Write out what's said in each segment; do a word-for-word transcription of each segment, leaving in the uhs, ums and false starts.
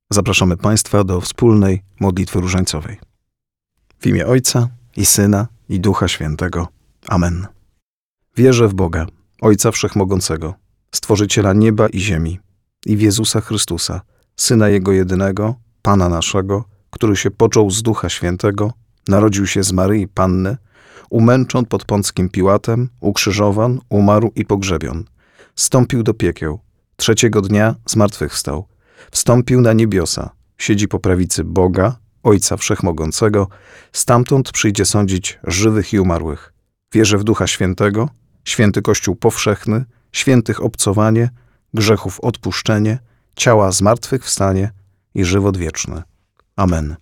Zapraszamy Państwa do wspólnej modlitwy różańcowej. W imię Ojca i Syna, i Ducha Świętego. Amen. Wierzę w Boga, Ojca Wszechmogącego, Stworzyciela nieba i ziemi, i w Jezusa Chrystusa, Syna Jego jedynego, Pana naszego, który się począł z Ducha Świętego, narodził się z Maryi Panny, umęczon pod Pąckim Piłatem, ukrzyżowan, umarł i pogrzebion. Zstąpił do piekieł, trzeciego dnia zmartwychwstał. Wstąpił na niebiosa, siedzi po prawicy Boga, Ojca Wszechmogącego, stamtąd przyjdzie sądzić żywych i umarłych. Wierzę w Ducha Świętego, święty Kościół powszechny, świętych obcowanie, grzechów odpuszczenie, ciała zmartwychwstanie i żywot wieczny. Amen.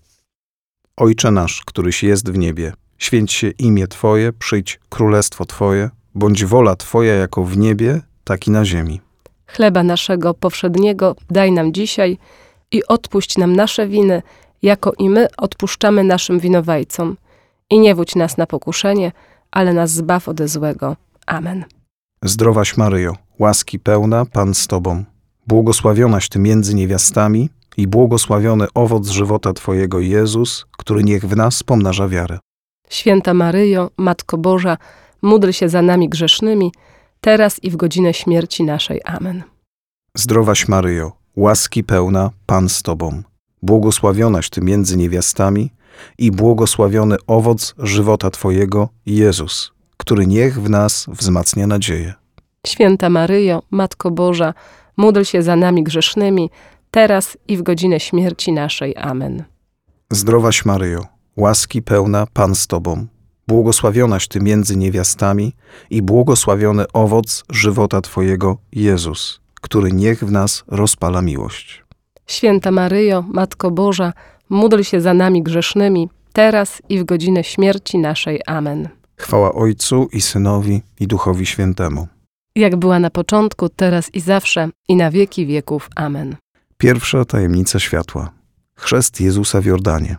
Ojcze nasz, któryś jest w niebie, święć się imię Twoje, przyjdź królestwo Twoje, bądź wola Twoja jako w niebie, tak i na ziemi. Chleba naszego powszedniego daj nam dzisiaj i odpuść nam nasze winy, jako i my odpuszczamy naszym winowajcom. I nie wódź nas na pokuszenie, ale nas zbaw ode złego. Amen. Zdrowaś Maryjo, łaski pełna, Pan z Tobą, błogosławionaś Ty między niewiastami i błogosławiony owoc żywota Twojego Jezus, który niech w nas pomnaża wiarę. Święta Maryjo, Matko Boża, módl się za nami grzesznymi, teraz i w godzinę śmierci naszej. Amen. Zdrowaś Maryjo, łaski pełna, Pan z Tobą, błogosławionaś Ty między niewiastami i błogosławiony owoc żywota Twojego Jezus, który niech w nas wzmacnia nadzieję. Święta Maryjo, Matko Boża, módl się za nami grzesznymi, teraz i w godzinę śmierci naszej. Amen. Zdrowaś Maryjo, łaski pełna, Pan z Tobą, błogosławionaś Ty między niewiastami i błogosławiony owoc żywota Twojego Jezus, który niech w nas rozpala miłość. Święta Maryjo, Matko Boża, módl się za nami grzesznymi, teraz i w godzinę śmierci naszej. Amen. Chwała Ojcu i Synowi, i Duchowi Świętemu. Jak była na początku, teraz i zawsze, i na wieki wieków. Amen. Pierwsza tajemnica światła. Chrzest Jezusa w Jordanie.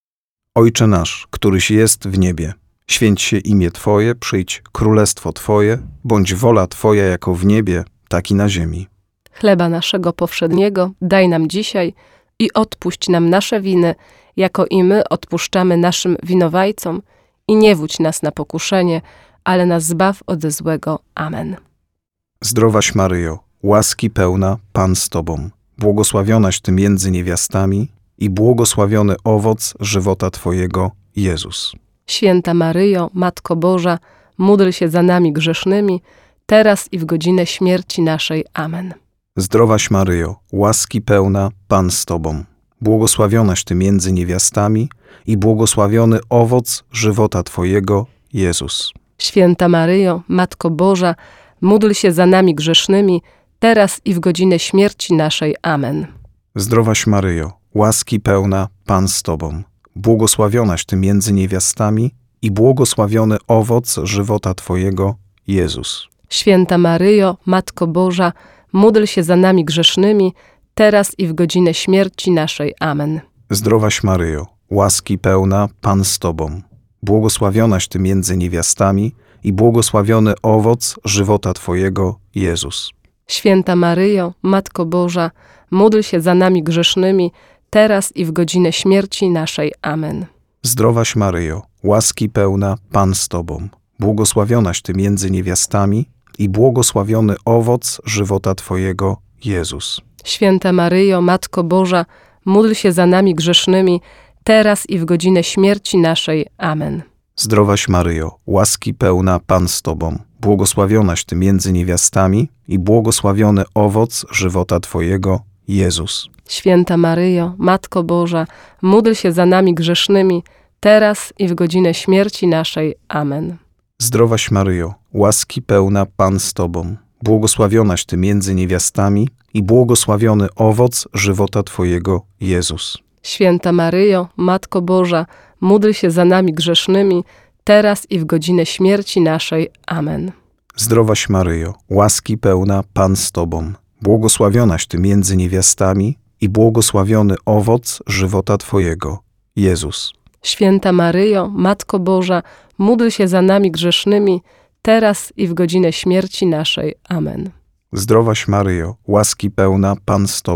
Ojcze nasz, któryś jest w niebie, święć się imię Twoje, przyjdź królestwo Twoje, bądź wola Twoja jako w niebie, tak i na ziemi. Chleba naszego powszedniego daj nam dzisiaj i odpuść nam nasze winy, jako i my odpuszczamy naszym winowajcom, i nie wódź nas na pokuszenie, ale nas zbaw ode złego. Amen. Zdrowaś Maryjo, łaski pełna, Pan z Tobą, błogosławionaś Ty między niewiastami i błogosławiony owoc żywota Twojego Jezus. Święta Maryjo, Matko Boża, módl się za nami grzesznymi, teraz i w godzinę śmierci naszej. Amen. Zdrowaś Maryjo, łaski pełna, Pan z Tobą, błogosławionaś Ty między niewiastami i błogosławiony owoc żywota Twojego Jezus. Święta Maryjo, Matko Boża, módl się za nami grzesznymi, teraz i w godzinę śmierci naszej. Amen. Zdrowaś Maryjo, łaski pełna, Pan z Tobą, błogosławionaś Ty między niewiastami i błogosławiony owoc żywota Twojego Jezus. Święta Maryjo, Matko Boża, módl się za nami grzesznymi, teraz i w godzinę śmierci naszej. Amen. Zdrowaś Maryjo, łaski pełna, Pan z Tobą, błogosławionaś Ty między niewiastami i błogosławiony owoc żywota Twojego Jezus. Święta Maryjo, Matko Boża, módl się za nami grzesznymi, teraz i w godzinę śmierci naszej. Amen. Zdrowaś Maryjo, łaski pełna, Pan z Tobą, błogosławionaś Ty między niewiastami i błogosławiony owoc żywota Twojego Jezus. Święta Maryjo, Matko Boża, módl się za nami grzesznymi, teraz i w godzinę śmierci naszej. Amen. Zdrowaś Maryjo, łaski pełna, Pan z Tobą, błogosławionaś Ty między niewiastami i błogosławiony owoc żywota Twojego Jezus. Święta Maryjo, Matko Boża, módl się za nami grzesznymi, teraz i w godzinę śmierci naszej. Amen. Zdrowaś Maryjo, łaski pełna, Pan z Tobą, błogosławionaś Ty między niewiastami i błogosławiony owoc żywota Twojego Jezus. Święta Maryjo, Matko Boża, módl się za nami grzesznymi, teraz i w godzinę śmierci naszej. Amen. Zdrowaś Maryjo, łaski pełna, Pan z Tobą, błogosławionaś Ty między niewiastami i błogosławiony owoc żywota Twojego Jezus. Święta Maryjo, Matko Boża, módl się za nami grzesznymi, teraz i w godzinę śmierci naszej. Amen. Zdrowaś Maryjo, łaski pełna, Pan z Tobą,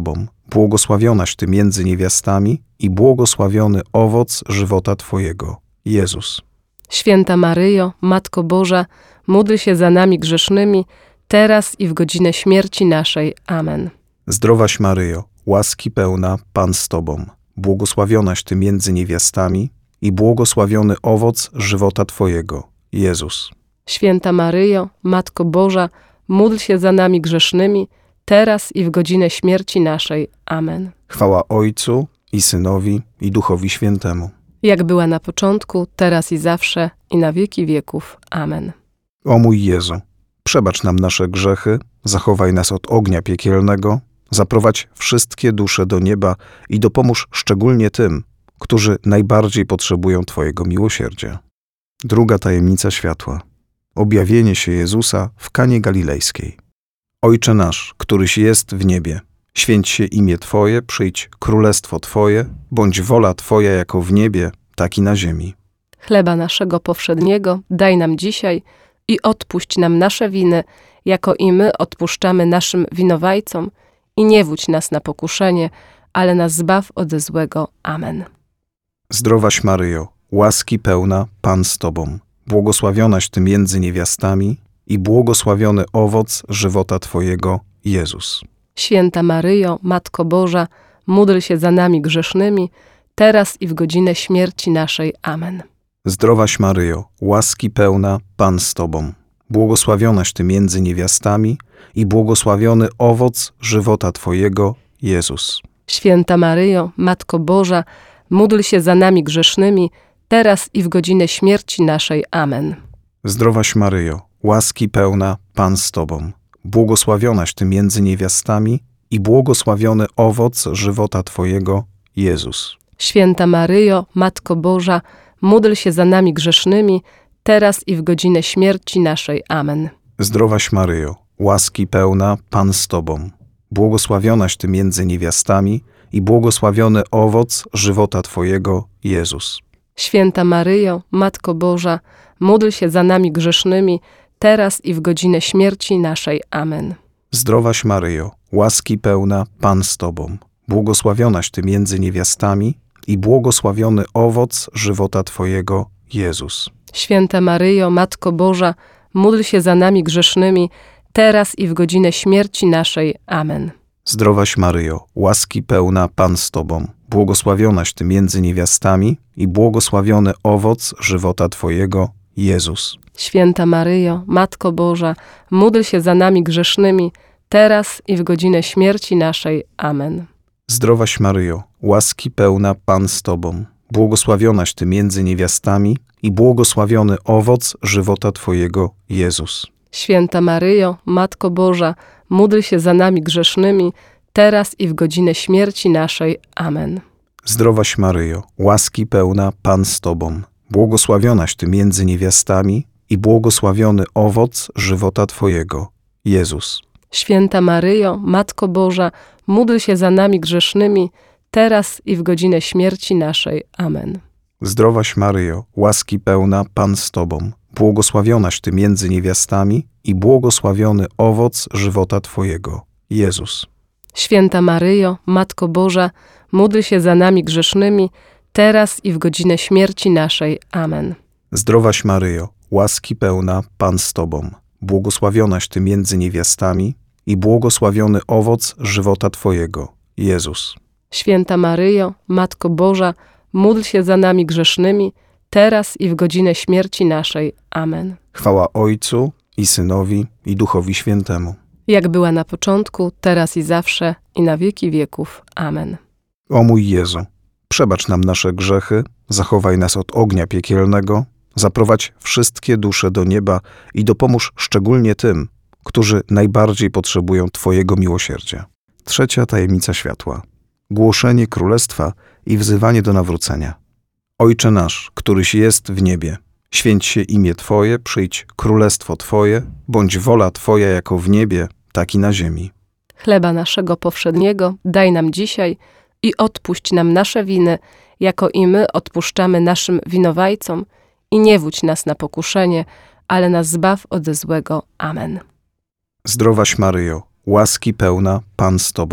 błogosławionaś Ty między niewiastami i błogosławiony owoc żywota Twojego, Jezus. Święta Maryjo, Matko Boża, módl się za nami grzesznymi, teraz i w godzinę śmierci naszej. Amen. Zdrowaś Maryjo, łaski pełna, Pan z Tobą, błogosławionaś Ty między niewiastami i błogosławiony owoc żywota Twojego, Jezus. Święta Maryjo, Matko Boża, módl się za nami grzesznymi, teraz i w godzinę śmierci naszej. Amen. Chwała Ojcu i Synowi i Duchowi Świętemu. Jak była na początku, teraz i zawsze, i na wieki wieków. Amen. O mój Jezu, przebacz nam nasze grzechy, zachowaj nas od ognia piekielnego, zaprowadź wszystkie dusze do nieba i dopomóż szczególnie tym, którzy najbardziej potrzebują Twojego miłosierdzia. Druga tajemnica światła. Objawienie się Jezusa w Kanie Galilejskiej. Ojcze nasz, któryś jest w niebie, święć się imię Twoje, przyjdź królestwo Twoje, bądź wola Twoja jako w niebie, tak i na ziemi. Chleba naszego powszedniego daj nam dzisiaj i odpuść nam nasze winy, jako i my odpuszczamy naszym winowajcom, i nie wódź nas na pokuszenie, ale nas zbaw ode złego. Amen. Zdrowaś Maryjo, łaski pełna, Pan z Tobą, błogosławionaś Ty między niewiastami i błogosławiony owoc żywota Twojego, Jezus. Święta Maryjo, Matko Boża, módl się za nami grzesznymi, teraz i w godzinę śmierci naszej. Amen. Zdrowaś Maryjo, łaski pełna, Pan z Tobą, błogosławionaś Ty między niewiastami i błogosławiony owoc żywota Twojego, Jezus. Święta Maryjo, Matko Boża, módl się za nami grzesznymi, teraz i w godzinę śmierci naszej. Amen. Zdrowaś Maryjo, łaski pełna, Pan z Tobą, błogosławionaś Ty między niewiastami i błogosławiony owoc żywota Twojego, Jezus. Święta Maryjo, Matko Boża, módl się za nami grzesznymi, teraz i w godzinę śmierci naszej. Amen. Zdrowaś Maryjo, łaski pełna, Pan z Tobą, błogosławionaś Ty między niewiastami i błogosławiony owoc żywota Twojego, Jezus. Święta Maryjo, Matko Boża, módl się za nami grzesznymi, teraz i w godzinę śmierci naszej. Amen. Zdrowaś Maryjo, łaski pełna, Pan z Tobą, błogosławionaś Ty między niewiastami i błogosławiony owoc żywota Twojego, Jezus. Święta Maryjo, Matko Boża, módl się za nami grzesznymi, teraz i w godzinę śmierci naszej. Amen. Zdrowaś Maryjo, łaski pełna, Pan z Tobą, błogosławionaś Ty między niewiastami i błogosławiony owoc żywota Twojego, Jezus. Święta Maryjo, Matko Boża, módl się za nami grzesznymi, teraz i w godzinę śmierci naszej. Amen. Zdrowaś Maryjo, łaski pełna, Pan z Tobą, błogosławionaś Ty między niewiastami i błogosławiony owoc żywota Twojego, Jezus. Święta Maryjo, Matko Boża, módl się za nami grzesznymi, teraz i w godzinę śmierci naszej. Amen. Zdrowaś Maryjo, łaski pełna, Pan z Tobą, błogosławionaś Ty między niewiastami i błogosławiony owoc żywota Twojego, Jezus. Święta Maryjo, Matko Boża, módl się za nami grzesznymi, teraz i w godzinę śmierci naszej. Amen. Zdrowaś Maryjo, łaski pełna, Pan z Tobą, błogosławionaś Ty między niewiastami i błogosławiony owoc żywota Twojego, Jezus. Święta Maryjo, Matko Boża, módl się za nami grzesznymi, teraz i w godzinę śmierci naszej. Amen. Zdrowaś Maryjo, łaski pełna, Pan z Tobą, błogosławionaś Ty między niewiastami i błogosławiony owoc żywota Twojego, Jezus. Święta Maryjo, Matko Boża, módl się za nami grzesznymi, teraz i w godzinę śmierci naszej. Amen. Chwała Ojcu i Synowi i Duchowi Świętemu. Jak była na początku, teraz i zawsze, i na wieki wieków. Amen. O mój Jezu, przebacz nam nasze grzechy, zachowaj nas od ognia piekielnego, zaprowadź wszystkie dusze do nieba i dopomóż szczególnie tym, którzy najbardziej potrzebują Twojego miłosierdzia. Trzecia tajemnica światła. Głoszenie Królestwa i wzywanie do nawrócenia. Ojcze nasz, któryś jest w niebie, święć się imię Twoje, przyjdź królestwo Twoje, bądź wola Twoja jako w niebie, tak i na ziemi. Chleba naszego powszedniego daj nam dzisiaj i odpuść nam nasze winy, jako i my odpuszczamy naszym winowajcom, i nie wódź nas na pokuszenie, ale nas zbaw ode złego. Amen. Zdrowaś Maryjo, łaski pełna, Pan z Tobą,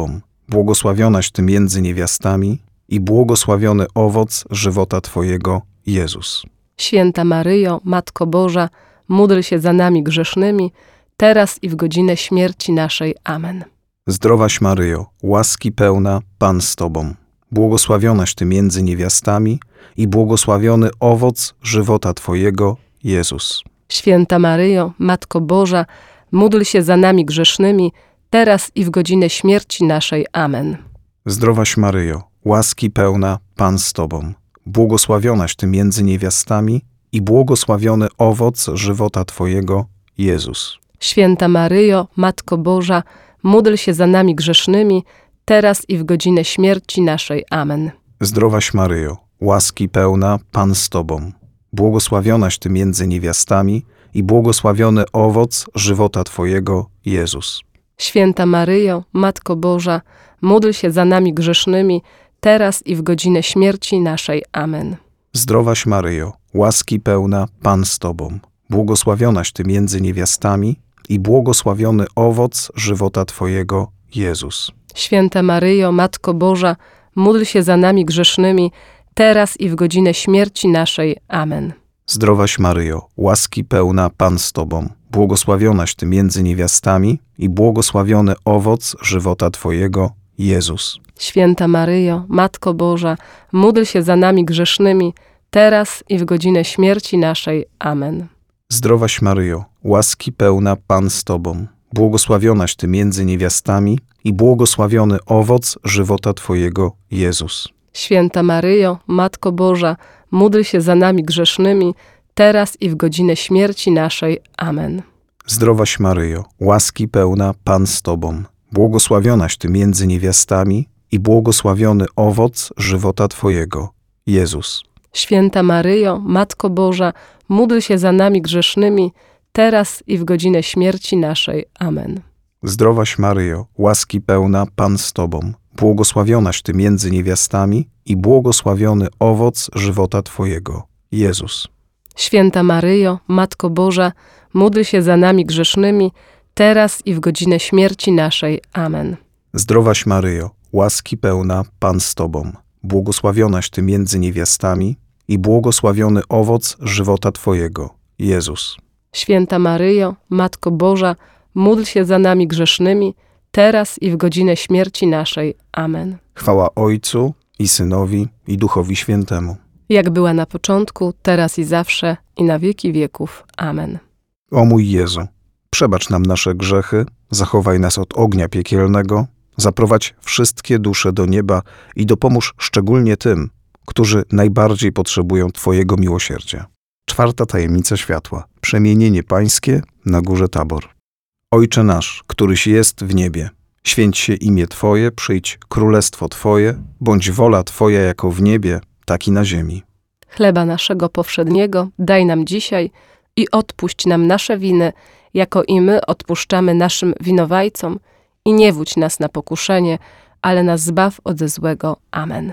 błogosławionaś Ty między niewiastami i błogosławiony owoc żywota Twojego, Jezus. Święta Maryjo, Matko Boża, módl się za nami grzesznymi, teraz i w godzinę śmierci naszej. Amen. Zdrowaś Maryjo, łaski pełna, Pan z Tobą, błogosławionaś Ty między niewiastami i błogosławiony owoc żywota Twojego, Jezus. Święta Maryjo, Matko Boża, módl się za nami grzesznymi, teraz i w godzinę śmierci naszej. Amen. Zdrowaś Maryjo, łaski pełna, Pan z Tobą, błogosławionaś Ty między niewiastami i błogosławiony owoc żywota Twojego, Jezus. Święta Maryjo, Matko Boża, módl się za nami grzesznymi, teraz i w godzinę śmierci naszej. Amen. Zdrowaś Maryjo, łaski pełna, Pan z Tobą, błogosławionaś Ty między niewiastami i błogosławiony owoc żywota Twojego, Jezus. Święta Maryjo, Matko Boża, módl się za nami grzesznymi, teraz i w godzinę śmierci naszej. Amen. Zdrowaś Maryjo, łaski pełna, Pan z Tobą, błogosławionaś Ty między niewiastami i błogosławiony owoc żywota Twojego, Jezus. Święta Maryjo, Matko Boża, módl się za nami grzesznymi, teraz i w godzinę śmierci naszej. Amen. Zdrowaś Maryjo, łaski pełna, Pan z Tobą, błogosławionaś Ty między niewiastami i błogosławiony owoc żywota Twojego, Jezus. Święta Maryjo, Matko Boża, módl się za nami grzesznymi, teraz i w godzinę śmierci naszej. Amen. Zdrowaś Maryjo, łaski pełna, Pan z Tobą, błogosławionaś Ty między niewiastami i błogosławiony owoc żywota Twojego, Jezus. Święta Maryjo, Matko Boża, módl się za nami grzesznymi, teraz i w godzinę śmierci naszej. Amen. Zdrowaś Maryjo, łaski pełna, Pan z Tobą, błogosławionaś Ty między niewiastami i błogosławiony owoc żywota Twojego, Jezus. Święta Maryjo, Matko Boża, módl się za nami grzesznymi, teraz i w godzinę śmierci naszej. Amen. Zdrowaś Maryjo, łaski pełna, Pan z Tobą, błogosławionaś Ty między niewiastami i błogosławiony owoc żywota Twojego, Jezus. Święta Maryjo, Matko Boża, módl się za nami grzesznymi, teraz i w godzinę śmierci naszej. Amen. Zdrowaś Maryjo, łaski pełna, Pan z Tobą, błogosławionaś Ty między niewiastami i błogosławiony owoc żywota Twojego, Jezus. Święta Maryjo, Matko Boża, módl się za nami grzesznymi, teraz i w godzinę śmierci naszej. Amen. Chwała Ojcu i Synowi i Duchowi Świętemu. Jak była na początku, teraz i zawsze, i na wieki wieków. Amen. O mój Jezu, przebacz nam nasze grzechy, zachowaj nas od ognia piekielnego, zaprowadź wszystkie dusze do nieba i dopomóż szczególnie tym, którzy najbardziej potrzebują Twojego miłosierdzia. Czwarta tajemnica światła. Przemienienie Pańskie na górze Tabor. Ojcze nasz, któryś jest w niebie, święć się imię Twoje, przyjdź królestwo Twoje, bądź wola Twoja jako w niebie, tak i na ziemi. Chleba naszego powszedniego daj nam dzisiaj i odpuść nam nasze winy, jako i my odpuszczamy naszym winowajcom, i nie wódź nas na pokuszenie, ale nas zbaw od złego. Amen.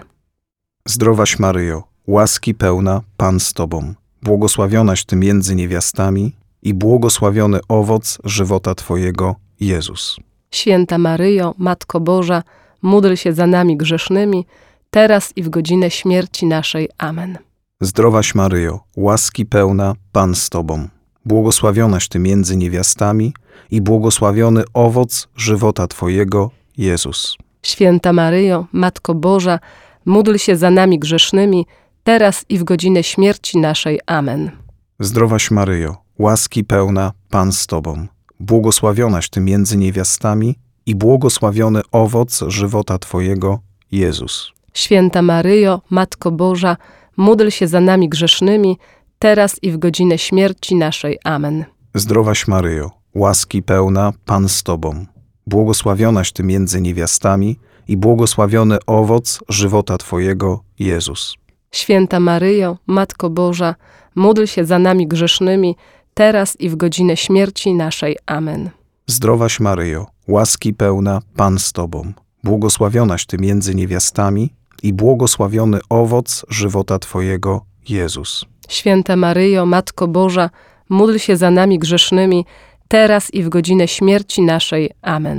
Zdrowaś Maryjo, łaski pełna, Pan z Tobą, błogosławionaś Ty między niewiastami i błogosławiony owoc żywota Twojego, Jezus. Święta Maryjo, Matko Boża, módl się za nami grzesznymi, teraz i w godzinę śmierci naszej. Amen. Zdrowaś Maryjo, łaski pełna, Pan z Tobą, błogosławionaś Ty między niewiastami i błogosławiony owoc żywota Twojego, Jezus. Święta Maryjo, Matko Boża, módl się za nami grzesznymi, teraz i w godzinę śmierci naszej. Amen. Zdrowaś Maryjo, łaski pełna, Pan z Tobą, błogosławionaś Ty między niewiastami i błogosławiony owoc żywota Twojego, Jezus. Święta Maryjo, Matko Boża, módl się za nami grzesznymi, teraz i w godzinę śmierci naszej. Amen. Zdrowaś Maryjo, łaski pełna, Pan z Tobą, błogosławionaś Ty między niewiastami i błogosławiony owoc żywota Twojego, Jezus. Święta Maryjo, Matko Boża, módl się za nami grzesznymi, teraz i w godzinę śmierci naszej. Amen. Zdrowaś Maryjo, łaski pełna, Pan z Tobą, błogosławionaś Ty między niewiastami i błogosławiony owoc żywota Twojego, Jezus. Święta Maryjo, Matko Boża, módl się za nami grzesznymi, teraz i w godzinę śmierci naszej. Amen.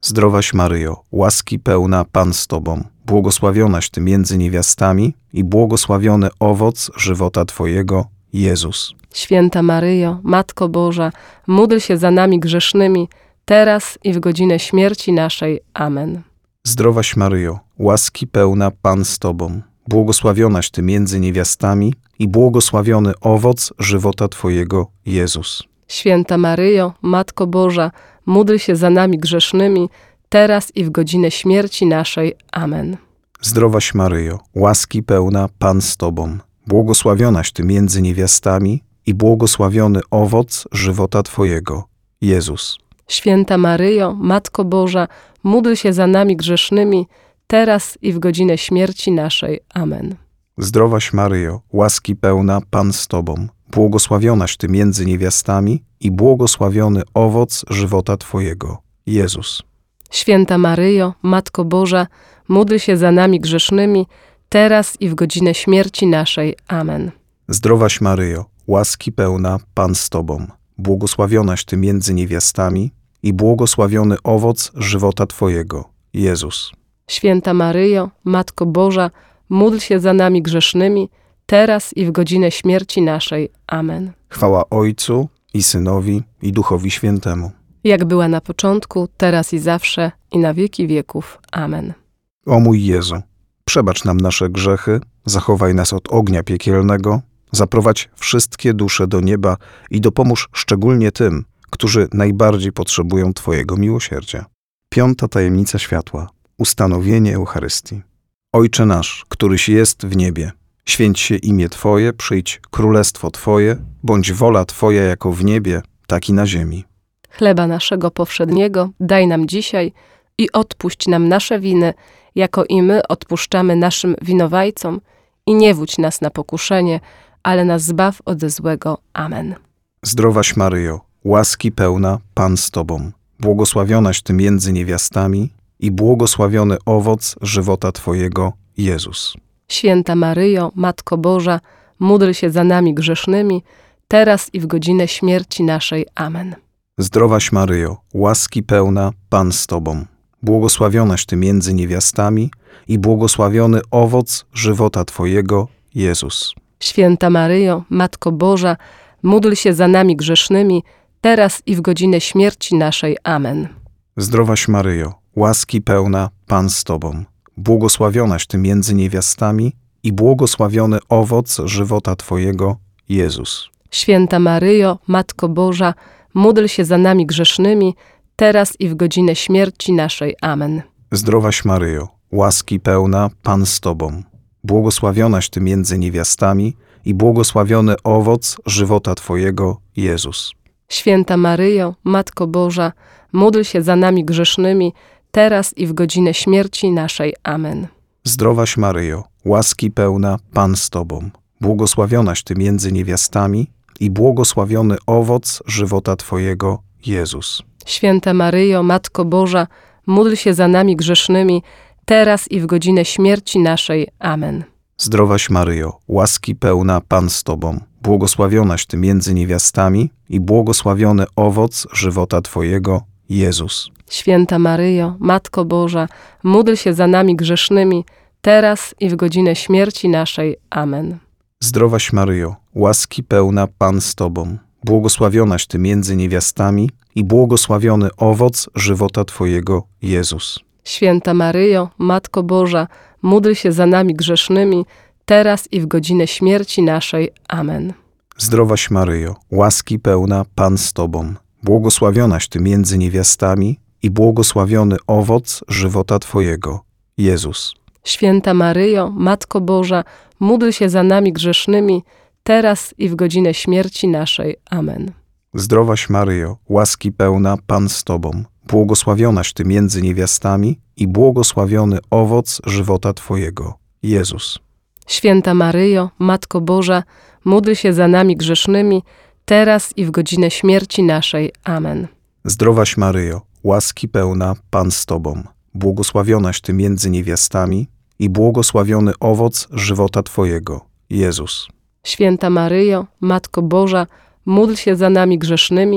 Zdrowaś Maryjo, łaski pełna, Pan z Tobą, błogosławionaś Ty między niewiastami i błogosławiony owoc żywota Twojego, Jezus. Święta Maryjo, Matko Boża, módl się za nami grzesznymi, teraz i w godzinę śmierci naszej. Amen. Zdrowaś Maryjo, łaski pełna, Pan z Tobą, błogosławionaś Ty między niewiastami i błogosławiony owoc żywota Twojego, Jezus. Święta Maryjo, Matko Boża, módl się za nami grzesznymi, teraz i w godzinę śmierci naszej. Amen. Zdrowaś Maryjo, łaski pełna, Pan z Tobą, błogosławionaś Ty między niewiastami i błogosławiony owoc żywota Twojego, Jezus. Święta Maryjo, Matko Boża, módl się za nami grzesznymi, teraz i w godzinę śmierci naszej. Amen. Zdrowaś Maryjo, łaski pełna, Pan z Tobą, błogosławionaś Ty między niewiastami i błogosławiony owoc żywota Twojego, Jezus. Święta Maryjo, Matko Boża, módl się za nami grzesznymi, teraz i w godzinę śmierci naszej. Amen. Zdrowaś Maryjo, łaski pełna, Pan z Tobą, błogosławionaś Ty między niewiastami i błogosławiony owoc żywota Twojego, Jezus. Święta Maryjo, Matko Boża, módl się za nami grzesznymi, teraz i w godzinę śmierci naszej. Amen. Chwała Ojcu i Synowi i Duchowi Świętemu. Jak była na początku, teraz i zawsze, i na wieki wieków. Amen. O mój Jezu, przebacz nam nasze grzechy, zachowaj nas od ognia piekielnego, zaprowadź wszystkie dusze do nieba i dopomóż szczególnie tym, którzy najbardziej potrzebują Twojego miłosierdzia. Piąta tajemnica światła. Ustanowienie Eucharystii. Ojcze nasz, któryś jest w niebie, święć się imię Twoje, przyjdź królestwo Twoje, bądź wola Twoja jako w niebie, tak i na ziemi. Chleba naszego powszedniego daj nam dzisiaj i odpuść nam nasze winy, jako i my odpuszczamy naszym winowajcom, i nie wódź nas na pokuszenie, ale nas zbaw ode złego. Amen. Zdrowaś Maryjo, łaski pełna, Pan z Tobą, błogosławionaś Ty między niewiastami i błogosławiony owoc żywota Twojego, Jezus. Święta Maryjo, Matko Boża, módl się za nami grzesznymi, teraz i w godzinę śmierci naszej. Amen. Zdrowaś Maryjo, łaski pełna, Pan z Tobą, błogosławionaś Ty między niewiastami i błogosławiony owoc żywota Twojego, Jezus. Święta Maryjo, Matko Boża, módl się za nami grzesznymi, teraz i w godzinę śmierci naszej. Amen. Zdrowaś Maryjo, łaski pełna, Pan z Tobą, błogosławionaś Ty między niewiastami i błogosławiony owoc żywota Twojego, Jezus. Święta Maryjo, Matko Boża, módl się za nami grzesznymi, teraz i w godzinę śmierci naszej. Amen. Zdrowaś Maryjo, łaski pełna, Pan z Tobą, błogosławionaś Ty między niewiastami i błogosławiony owoc żywota Twojego, Jezus. Święta Maryjo, Matko Boża, módl się za nami grzesznymi, teraz i w godzinę śmierci naszej. Amen. Zdrowaś Maryjo, łaski pełna, Pan z Tobą, błogosławionaś Ty między niewiastami i błogosławiony owoc żywota Twojego, Jezus. Święta Maryjo, Matko Boża, módl się za nami grzesznymi, teraz i w godzinę śmierci naszej. Amen. Zdrowaś Maryjo, łaski pełna, Pan z Tobą, błogosławionaś Ty między niewiastami i błogosławiony owoc żywota Twojego, Jezus. Święta Maryjo, Matko Boża, módl się za nami grzesznymi, teraz i w godzinę śmierci naszej. Amen. Zdrowaś Maryjo, łaski pełna, Pan z Tobą, błogosławionaś Ty między niewiastami i błogosławiony owoc żywota Twojego, Jezus. Święta Maryjo, Matko Boża, módl się za nami grzesznymi, teraz i w godzinę śmierci naszej. Amen. Zdrowaś Maryjo, łaski pełna, Pan z Tobą, błogosławionaś Ty między niewiastami i błogosławiony owoc żywota Twojego, Jezus. Święta Maryjo, Matko Boża, módl się za nami grzesznymi, teraz i w godzinę śmierci naszej. Amen. Zdrowaś Maryjo, łaski pełna, Pan z Tobą, błogosławionaś Ty między niewiastami i błogosławiony owoc żywota Twojego, Jezus. Święta Maryjo, Matko Boża, módl się za nami grzesznymi, teraz i w godzinę śmierci naszej. Amen. Zdrowaś Maryjo, łaski pełna, Pan z Tobą, błogosławionaś Ty między niewiastami i błogosławiony owoc żywota Twojego, Jezus. Święta Maryjo, Matko Boża, módl się za nami grzesznymi,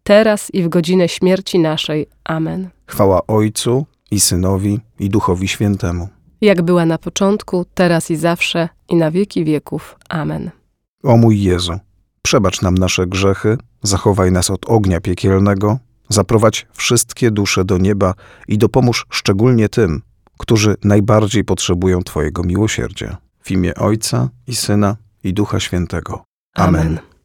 teraz i w godzinę śmierci naszej. Amen. Chwała Ojcu i Synowi i Duchowi Świętemu. Jak była na początku, teraz i zawsze, i na wieki wieków. Amen. O mój Jezu, przebacz nam nasze grzechy, zachowaj nas od ognia piekielnego, zaprowadź wszystkie dusze do nieba i dopomóż szczególnie tym, którzy najbardziej potrzebują Twojego miłosierdzia. W imię Ojca i Syna i Ducha Świętego. Amen. Amen.